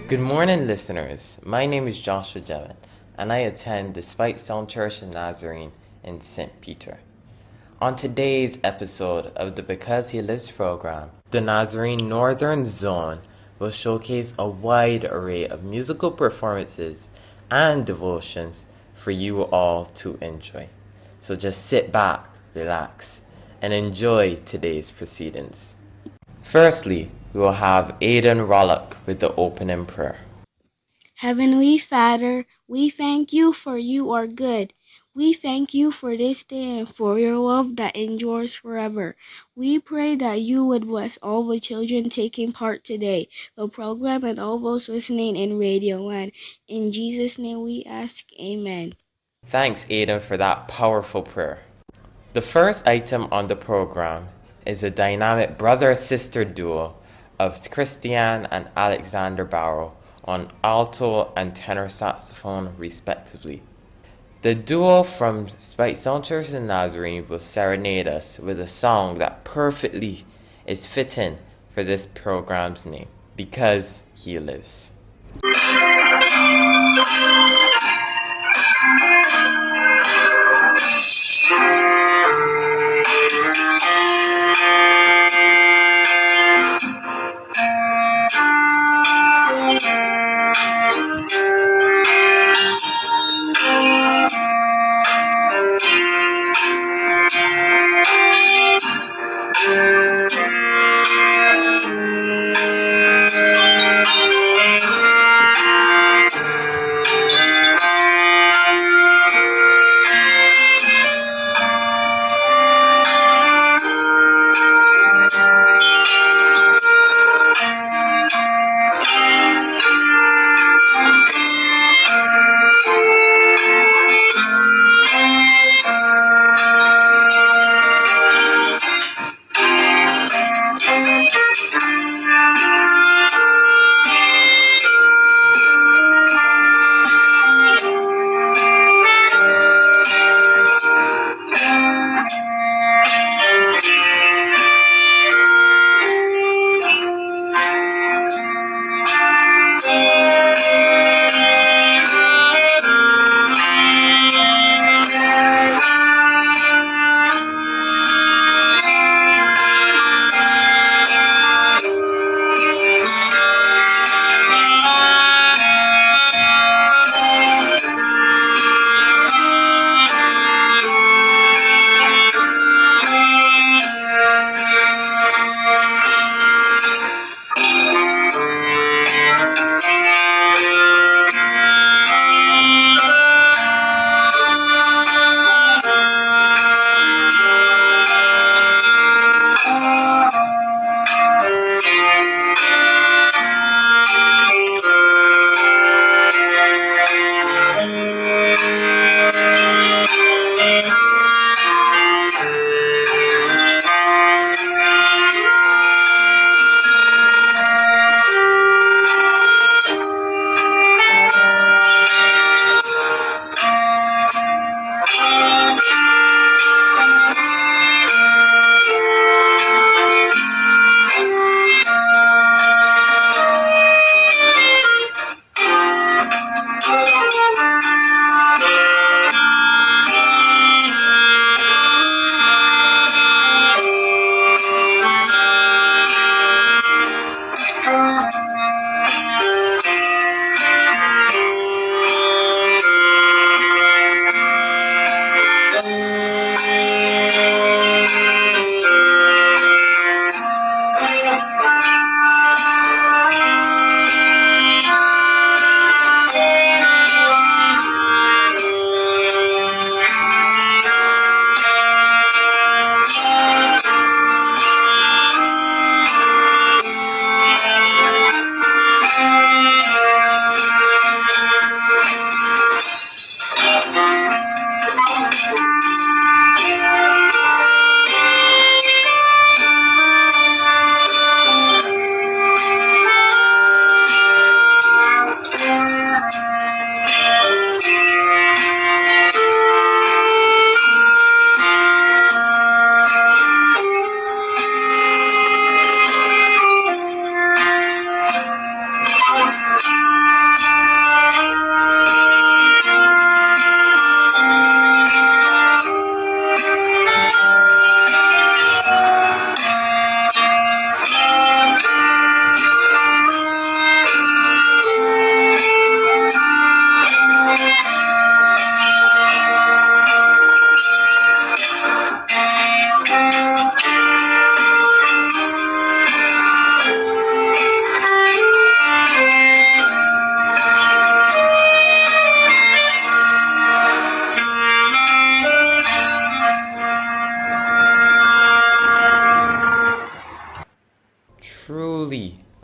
Good morning, listeners. My name is Joshua Jevin, and I attend the Spikestown Church of Nazarene in St. Peter. On today's episode of the Because He Lives program, the Nazarene Northern Zone will showcase a wide array of musical performances and devotions for you all to enjoy. So just sit back, relax, and enjoy today's proceedings. Firstly, we will have Aidan Rollock with the opening prayer. Heavenly Father, we thank you for you are good. We thank you for this day and for your love that endures forever. We pray that you would bless all the children taking part today, the program, and all those listening in Radio Land. In Jesus' name we ask, amen. Thanks, Aidan, for that powerful prayer. The first item on the program is a dynamic brother-sister duo of Christiane and Alexander Barrow on alto and tenor saxophone respectively. The duo from Spikestown Church in Nazarene will serenade us with a song that perfectly is fitting for this program's name, Because He Lives.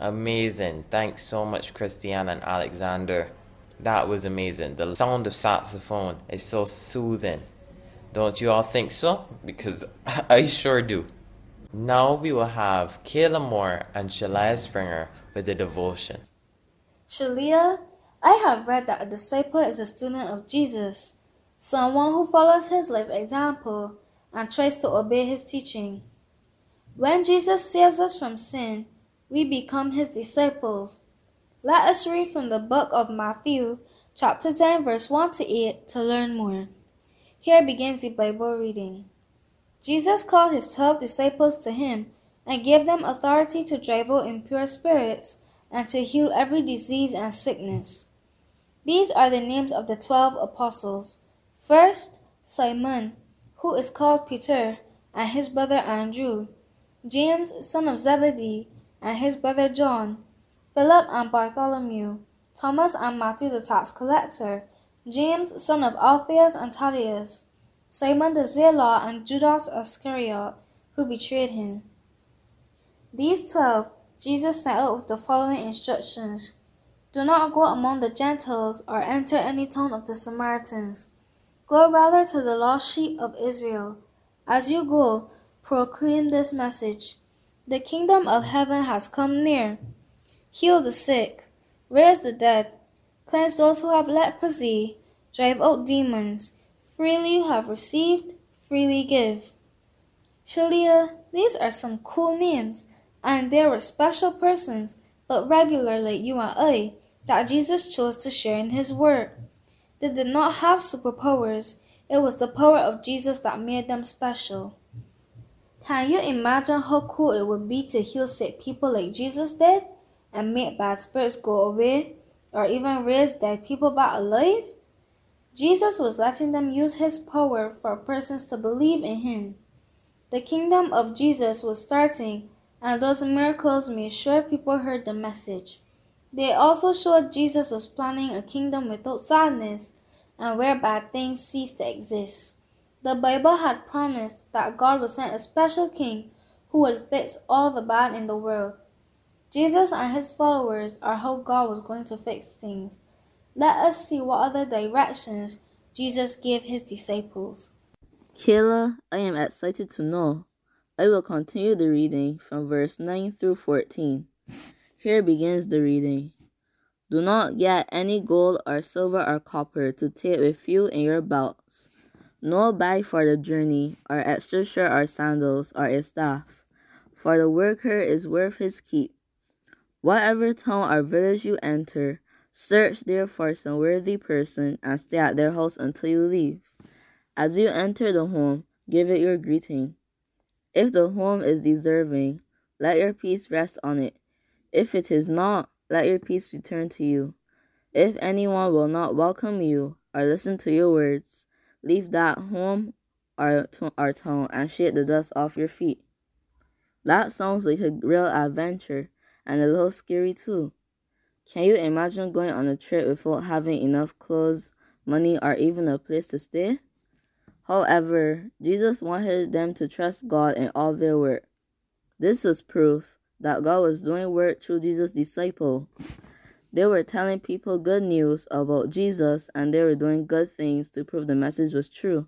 Amazing. Thanks so much, Christiana and Alexander. That was amazing. The sound of saxophone is so soothing. Don't you all think so? Because I sure do. Now we will have Kayla Moore and Shalia Springer with the devotion. Shalia, I have read that a disciple is a student of Jesus, someone who follows his life example and tries to obey his teaching. When Jesus saves us from sin, we become his disciples. Let us read from the book of Matthew, chapter 10, verse 1 to 8 to learn more. Here begins the Bible reading. Jesus called his 12 disciples to him and gave them authority to drive out impure spirits and to heal every disease and sickness. These are the names of the 12 apostles. First, Simon, who is called Peter, and his brother Andrew, James, son of Zebedee, and his brother John, Philip and Bartholomew, Thomas and Matthew the tax collector, James, son of Alphaeus and Thaddeus, Simon the Zealot, and Judas Iscariot, who betrayed him. These 12 Jesus sent out with the following instructions. Do not go among the Gentiles or enter any town of the Samaritans. Go rather to the lost sheep of Israel. As you go, proclaim this message. The kingdom of heaven has come near. Heal the sick, raise the dead, cleanse those who have leprosy, drive out demons. Freely you have received, freely give. Shalia, these are some cool names, and they were special persons, but regular like you and I, that Jesus chose to share in his word. They did not have superpowers. It was the power of Jesus that made them special. Can you imagine how cool it would be to heal sick people like Jesus did, and make bad spirits go away, or even raise dead people back alive? Jesus was letting them use his power for persons to believe in him. The kingdom of Jesus was starting, and those miracles made sure people heard the message. They also showed Jesus was planning a kingdom without sadness, and where bad things ceased to exist. The Bible had promised that God would send a special king who would fix all the bad in the world. Jesus and his followers are how God was going to fix things. Let us see what other directions Jesus gave his disciples. Kayla, I am excited to know. I will continue the reading from verse 9 through 14. Here begins the reading. Do not get any gold or silver or copper to take with you in your belts. No bag for the journey, or extra shirt or sandals, or a staff, for the worker is worth his keep. Whatever town or village you enter, search there for some worthy person and stay at their house until you leave. As you enter the home, give it your greeting. If the home is deserving, let your peace rest on it. If it is not, let your peace return to you. If anyone will not welcome you or listen to your words, leave that home or town and shake the dust off your feet. That sounds like a real adventure, and a little scary too. Can you imagine going on a trip without having enough clothes, money, or even a place to stay? However, Jesus wanted them to trust God in all their work. This was proof that God was doing work through Jesus' disciples. They were telling people good news about Jesus, and they were doing good things to prove the message was true.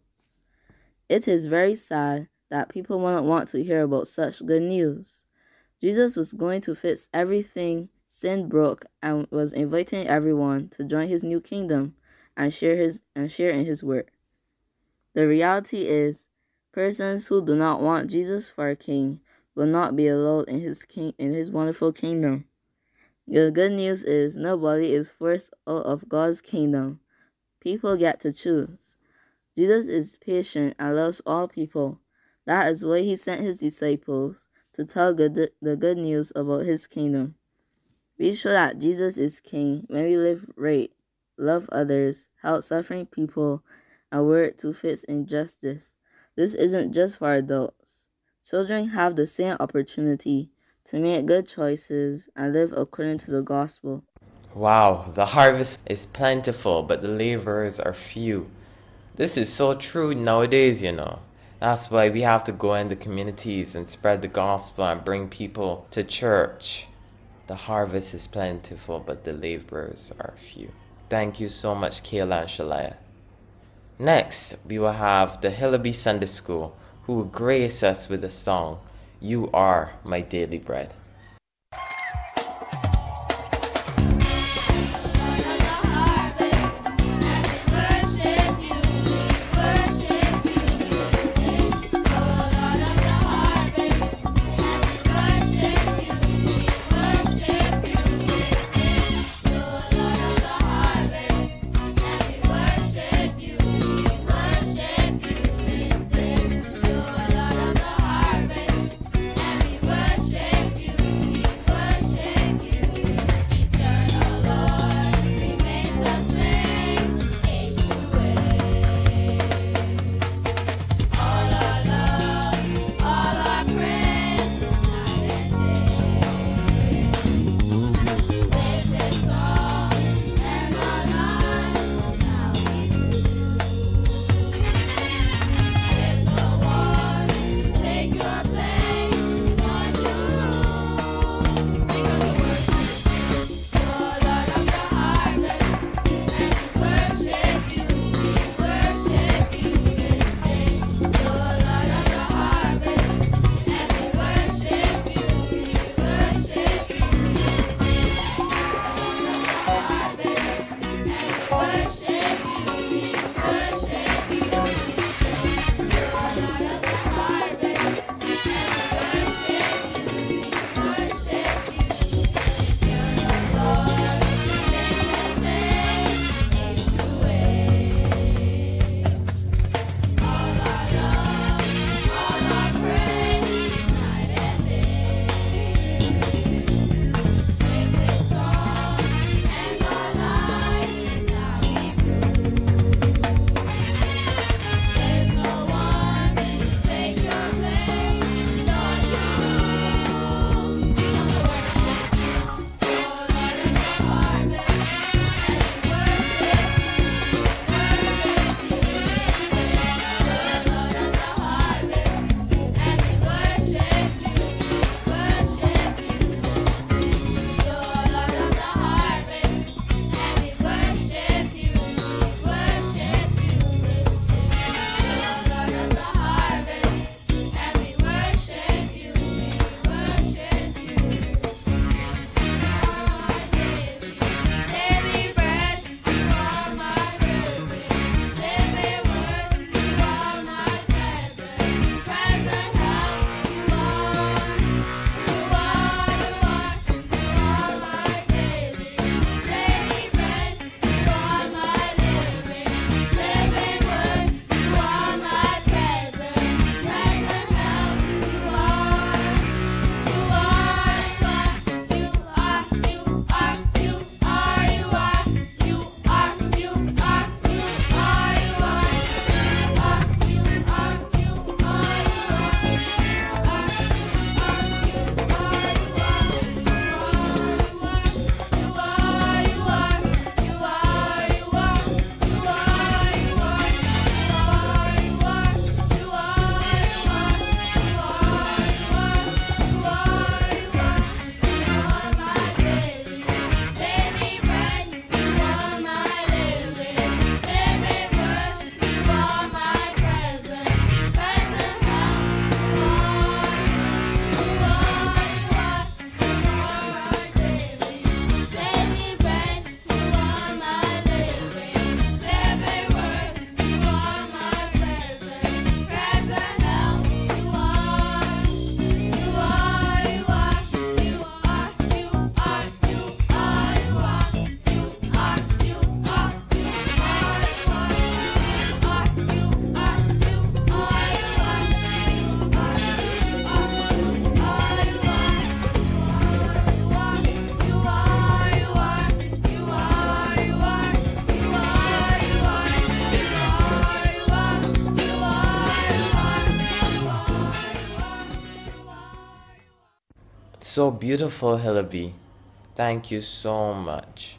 It is very sad that people wouldn't want to hear about such good news. Jesus was going to fix everything sin broke and was inviting everyone to join his new kingdom and share in his work. The reality is, persons who do not want Jesus for a king will not be allowed in his wonderful kingdom. The good news is nobody is forced out of God's kingdom. People get to choose. Jesus is patient and loves all people. That is why he sent his disciples to tell the good news about his kingdom. Be sure that Jesus is king when we live right, love others, help suffering people, and work to fix injustice. This isn't just for adults. Children have the same opportunity to make good choices and live according to the gospel. Wow, the harvest is plentiful, but the laborers are few. This is so true nowadays, you know. That's why we have to go in the communities and spread the gospel and bring people to church. The harvest is plentiful, but the laborers are few. Thank you so much, Kayla and Shalaya. Next, we will have the Hillaby Sunday School, who will grace us with the song, You Are My Daily Bread. So beautiful, Hillaby. Thank you so much.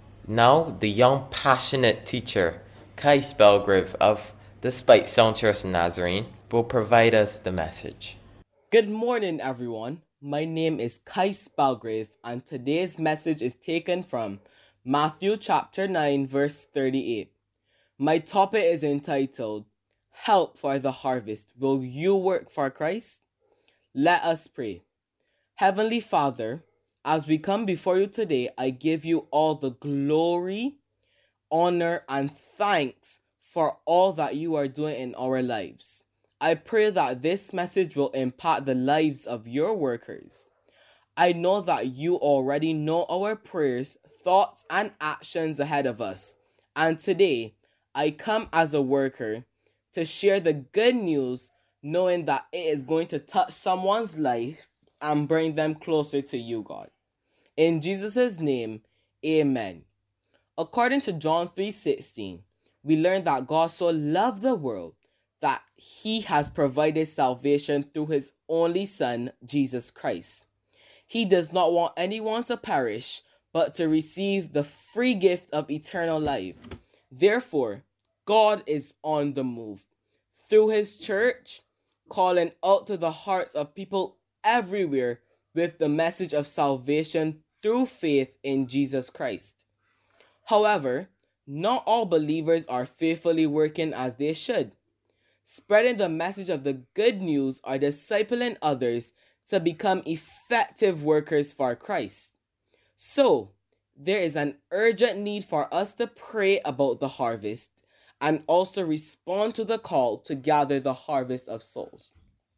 Now, the young, passionate teacher, Kai Spelgrave of Despite Sound Church Nazarene, will provide us the message. Good morning, everyone. My name is Kai Spalgrave, and today's message is taken from Matthew chapter 9, verse 38. My topic is entitled, Help for the Harvest. Will you work for Christ? Let us pray. Heavenly Father, as we come before you today, I give you all the glory, honor, and thanks for all that you are doing in our lives. I pray that this message will impact the lives of your workers. I know that you already know our prayers, thoughts, and actions ahead of us. And today, I come as a worker to share the good news, knowing that it is going to touch someone's life and bring them closer to you, God. In Jesus' name, amen. According to John 3:16, we learn that God so loved the world that he has provided salvation through his only Son, Jesus Christ. He does not want anyone to perish, but to receive the free gift of eternal life. Therefore, God is on the move through his church, calling out to the hearts of people everywhere with the message of salvation through faith in Jesus Christ. However, not all believers are faithfully working as they should. Spreading the message of the good news or discipling others to become effective workers for Christ. So, there is an urgent need for us to pray about the harvest and also respond to the call to gather the harvest of souls.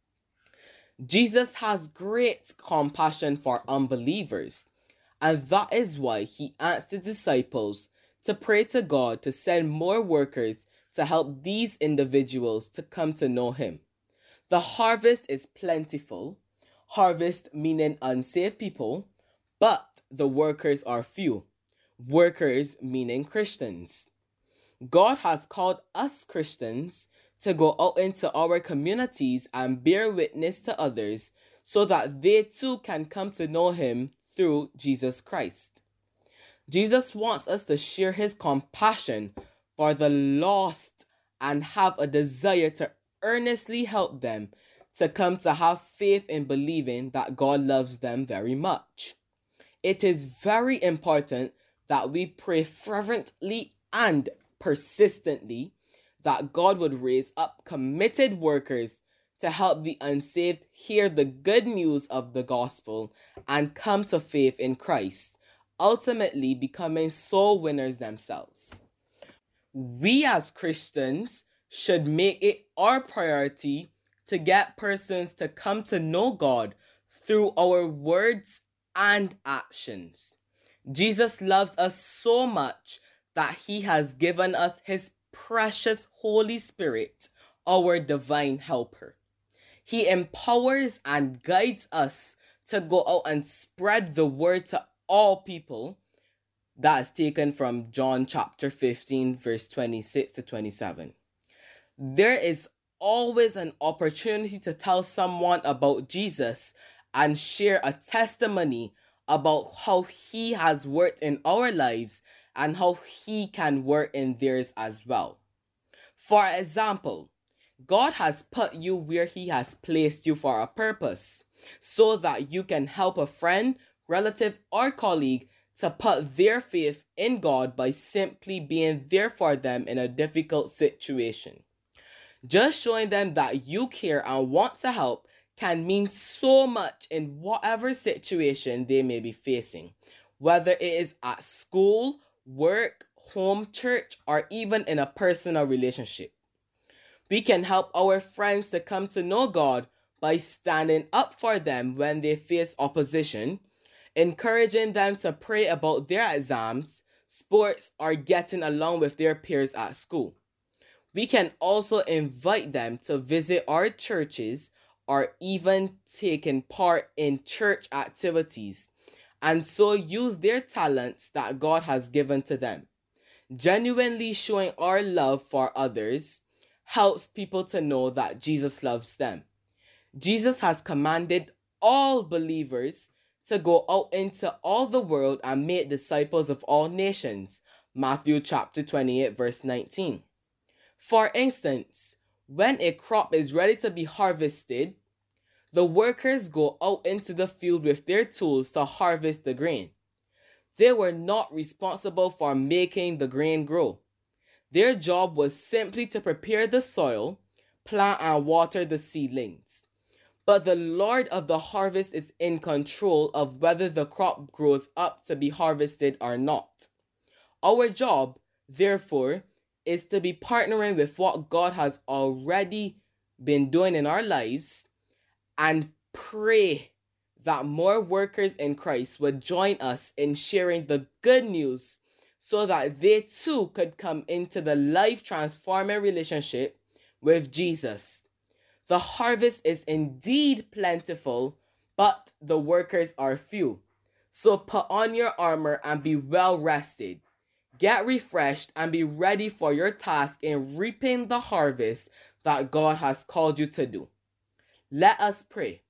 Jesus has great compassion for unbelievers, and that is why he asked his disciples to pray to God to send more workers to help these individuals to come to know him. The harvest is plentiful, harvest meaning unsaved people, but the workers are few, workers meaning Christians. God has called us Christians to go out into our communities and bear witness to others so that they too can come to know him through Jesus Christ. Jesus wants us to share his compassion for the lost and have a desire to earnestly help them to come to have faith in believing that God loves them very much. It is very important that we pray fervently and persistently that God would raise up committed workers to help the unsaved hear the good news of the gospel and come to faith in Christ, ultimately becoming soul winners themselves. We as Christians should make it our priority to get persons to come to know God through our words and actions. Jesus loves us so much that he has given us his precious Holy Spirit, our divine helper. He empowers and guides us to go out and spread the word to all people. That is taken from John chapter 15, verse 26 to 27. There is always an opportunity to tell someone about Jesus and share a testimony about how he has worked in our lives and how he can work in theirs as well. For example, God has put you where he has placed you for a purpose, so that you can help a friend, relative, or colleague to put their faith in God by simply being there for them in a difficult situation. Just showing them that you care and want to help can mean so much in whatever situation they may be facing, whether it is at school, work, home, church, or even in a personal relationship. We can help our friends to come to know God by standing up for them when they face opposition, encouraging them to pray about their exams, sports, or getting along with their peers at school. We can also invite them to visit our churches or even taking part in church activities, and so use their talents that God has given to them. Genuinely showing our love for others helps people to know that Jesus loves them. Jesus has commanded all believers to go out into all the world and make disciples of all nations. Matthew chapter 28, verse 19. For instance, when a crop is ready to be harvested, The workers go out into the field with their tools to harvest the grain. They were not responsible for making the grain grow. Their job was simply to prepare the soil, plant and water the seedlings. But the Lord of the harvest is in control of whether the crop grows up to be harvested or not. Our job, therefore, is to be partnering with what God has already been doing in our lives and pray that more workers in Christ would join us in sharing the good news so that they too could come into the life-transforming relationship with Jesus. The harvest is indeed plentiful, but the workers are few. So put on your armor and be well rested. Get refreshed and be ready for your task in reaping the harvest that God has called you to do. Let us pray.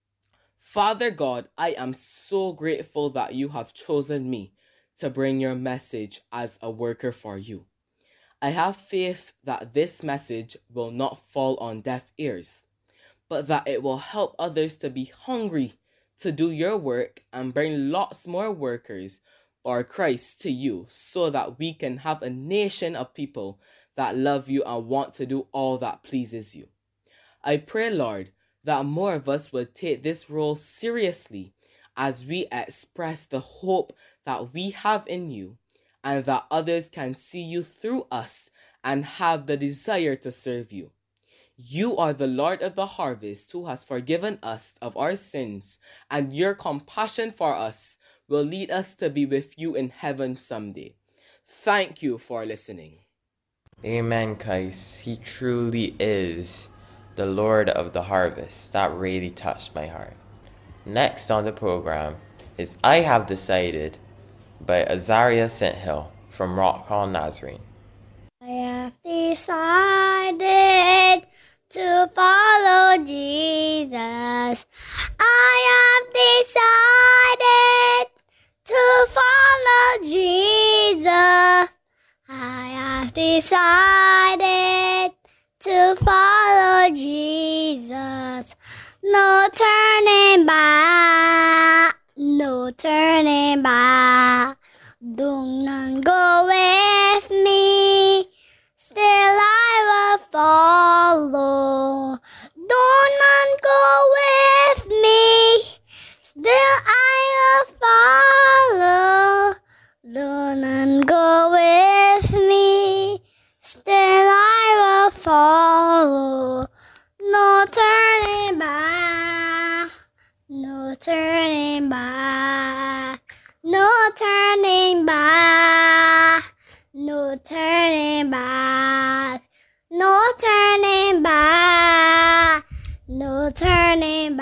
Father God, I am so grateful that you have chosen me to bring your message as a worker for you. I have faith that this message will not fall on deaf ears, but that it will help others to be hungry to do your work and bring lots more workers for Christ to you so that we can have a nation of people that love you and want to do all that pleases you. I pray, Lord, that more of us would take this role seriously as we express the hope that we have in you, and that others can see you through us and have the desire to serve you. You are the Lord of the harvest who has forgiven us of our sins, and your compassion for us will lead us to be with you in heaven someday. Thank you for listening. Amen, Kais. He truly is the Lord of the harvest. That really touched my heart. Next on the program is I Have Decided by Azaria Sinthill from Rock Hall Nazarene. I have decided to follow Jesus. I have decided to follow Jesus. I have decided to follow Jesus. No turning back, no turning back. Do not go with me, still I will follow. Do not go with me, still I will follow. Do not go with me, still I will follow. No turning back, no turning back, no turning back, no turning back, no turning back, no turning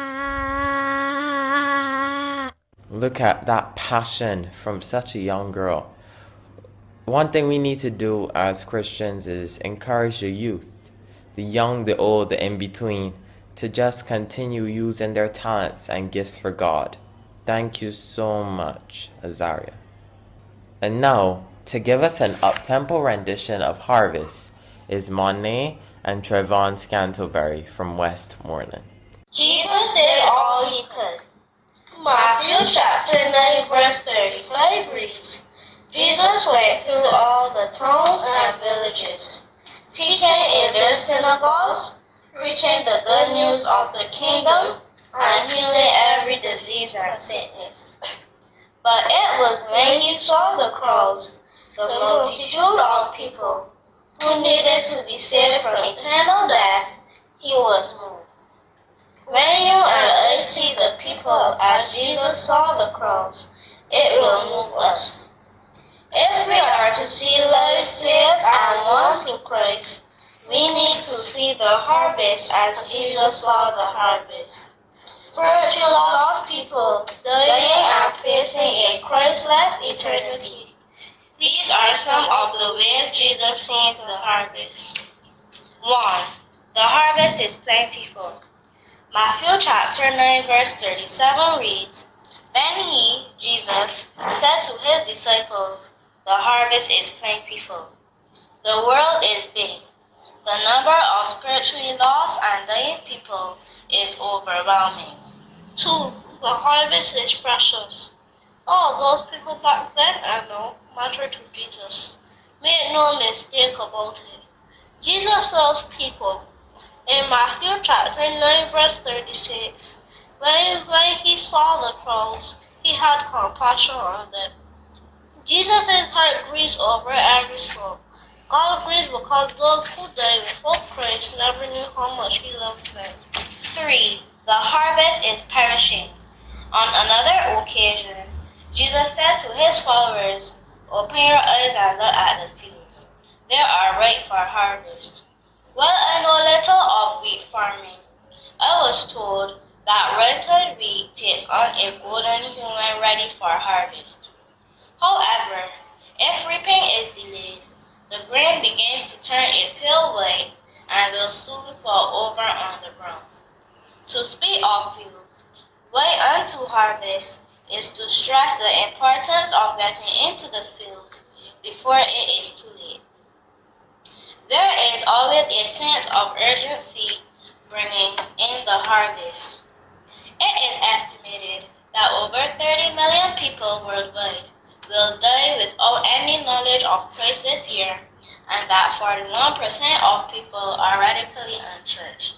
back. Look at that passion from such a young girl. One thing we need to do as Christians is encourage the youth, the young, the old, the in-between, to just continue using their talents and gifts for God. Thank you so much, Azaria. And now, to give us an up-tempo rendition of Harvest is Monet and Trevon Scantlebury from Westmoreland. Jesus did all he could. Matthew chapter 9 verse 35 reads, Jesus went through all the towns and villages, teaching in their synagogues, preaching the good news of the kingdom, and healing every disease and sickness. But it was when he saw the crowds, the multitude of people who needed to be saved from eternal death, he was moved. When you and I see the people as Jesus saw the crowds, it will move us. If we are to see lives saved and won to Christ, we need to see the harvest as Jesus saw the harvest. Spiritually lost people dying and facing a Christless eternity. These are some of the ways Jesus sees the harvest. 1. The harvest is plentiful. Matthew chapter 9 verse 37 reads, Then he, Jesus, said to his disciples, The harvest is plentiful. The world is big. The number of spiritually lost and dying people is overwhelming. 2. The harvest is precious. All those people back then, I know, matter to Jesus. Make no mistake about it. Jesus loves people. In Matthew chapter 9 verse 36, when he saw the crowds, he had compassion on them. Jesus' heart grieves over every soul. God grieves because those who die without Christ never knew how much he loved them. 3. The harvest is perishing. On another occasion, Jesus said to his followers, "Open your eyes and look at the fields. They are ripe for harvest." Well, I know little of wheat farming. I was told that ripened wheat takes on a golden hue when ready for harvest. However, if reaping is delayed, the grain begins to turn a pale white and will soon fall over on the ground. To speak of fields, wait unto harvest is to stress the importance of getting into the fields before it is too late. There is always a sense of urgency bringing in the harvest. It is estimated that over 30 million people worldwide will die without any knowledge of Christ this year, and that 41% of people are radically unchurched.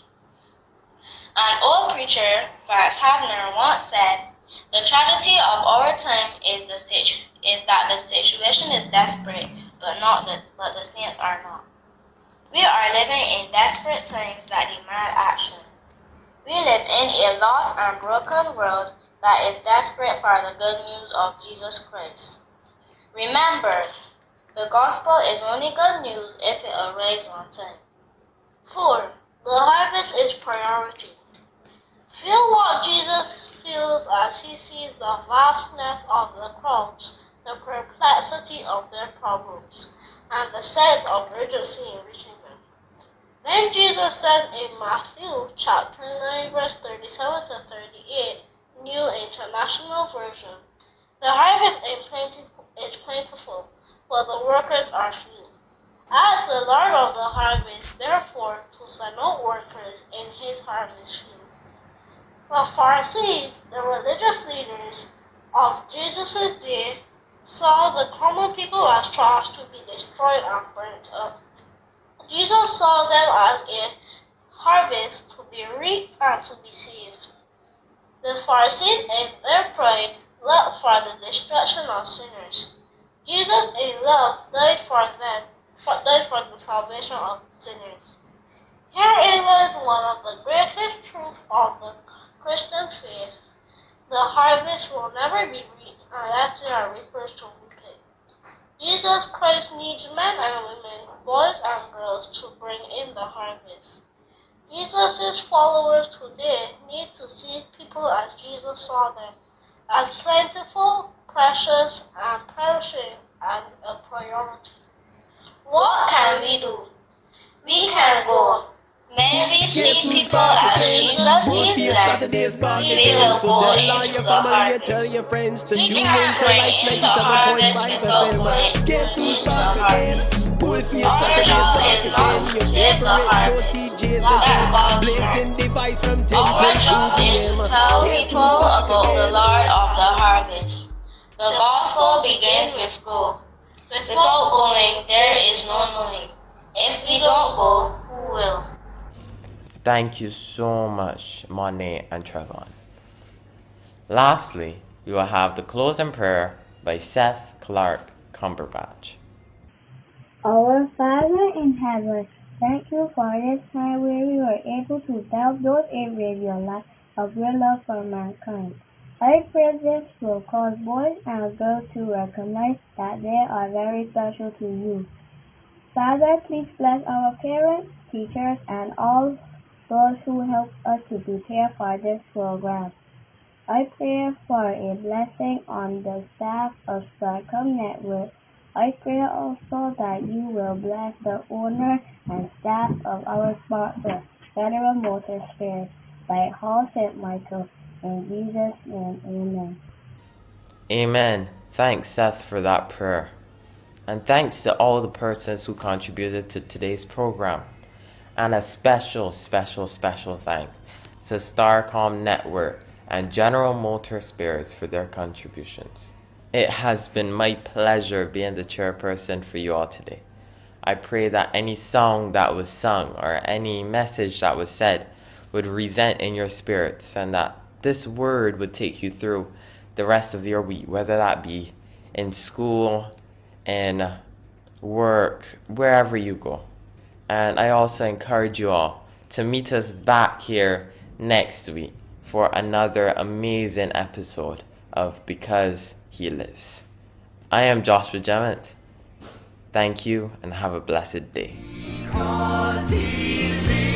An old preacher, Vance Havner, once said, "The tragedy of our time is that the situation is desperate, but the saints are not." We are living in desperate times that demand action. We live in a lost and broken world that is desperate for the good news of Jesus Christ. Remember, the gospel is only good news if it arrives on time. 4. The harvest is priority. Feel what Jesus feels as he sees the vastness of the crowds, the perplexity of their problems, and the sense of urgency in reaching them. Then Jesus says in Matthew chapter 9 verse 37 to 38, New International Version, "The harvest is plentiful, but the workers are few. Ask the Lord of the harvest, therefore, to send out workers in his harvest field." The Pharisees, the religious leaders of Jesus' day, saw the common people as trash to be destroyed and burnt up. Jesus saw them as a harvest to be reaped and to be saved. The Pharisees, in their pride, looked for the destruction of sinners. Jesus, in love, died for the salvation of sinners. Herein lies one of the greatest truths of the Christian faith. The harvest will never be reaped unless there are reapers to reap it. Jesus Christ needs men and women, boys and girls to bring in the harvest. Jesus' followers today need to see people as Jesus saw them, as plentiful, precious, and perishing, and a priority. What can we do? We can go. When we see people as Jesus sees them, we will go into the harvest. We can't bring in the harvest without going into the harvest. Our job is not to save the harvest, that is God's work. Our job is to tell people about the Lord of the harvest. The gospel begins with go. Without going, there is no knowing. If we don't go, who will? Thank you so much, Monet and Trevon. Lastly, we will have the closing prayer by Seth Clark Cumberbatch. Our Father in heaven, thank you for this time where we were able to delve those areas of your love for mankind. I pray this will cause boys and girls to recognize that they are very special to you. Father, please bless our parents, teachers, and all those who help us to prepare for this program. I pray for a blessing on the staff of Starcom Network. I pray also that you will bless the owner and staff of our sponsor, Federal Motor Spares, by Hall St. Michael. In Jesus' name, amen. Amen. Thanks, Seth, for that prayer. And thanks to all the persons who contributed to today's program. And a special thanks to Starcom Network, and General Motor Spares for their contributions. It has been my pleasure being the chairperson for you all today. I pray that any song that was sung or any message that was said would resonate in your spirits, and that this word would take you through the rest of your week, whether that be in school, in work, wherever you go. And I also encourage you all to meet us back here next week for another amazing episode of Because He Lives. I am Joshua Jement. Thank you and have a blessed day. Because He lives.